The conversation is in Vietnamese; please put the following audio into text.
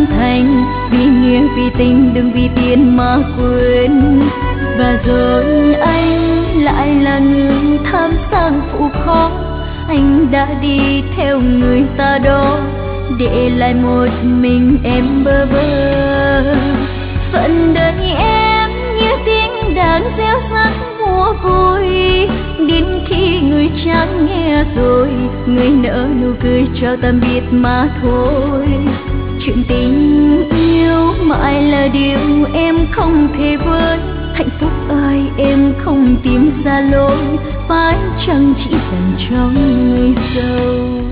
thành, vì nghĩa vì tình đừng vì tiền mà quên. Và rồi anh lại là người tham sang phụ khó, anh đã đi theo người ta đó, để lại một mình em bơ vơ. Phận đời em như tiếng đàn reo rắt mua vui, đến khi người chẳng nghe rồi, người nở nụ cười chào tạm biệt mà thôi. Chuyện tình yêu mãi là điều em không thể vơi, hạnh phúc ơi em không tìm ra lối, phải chăng chỉ dành cho người giàu.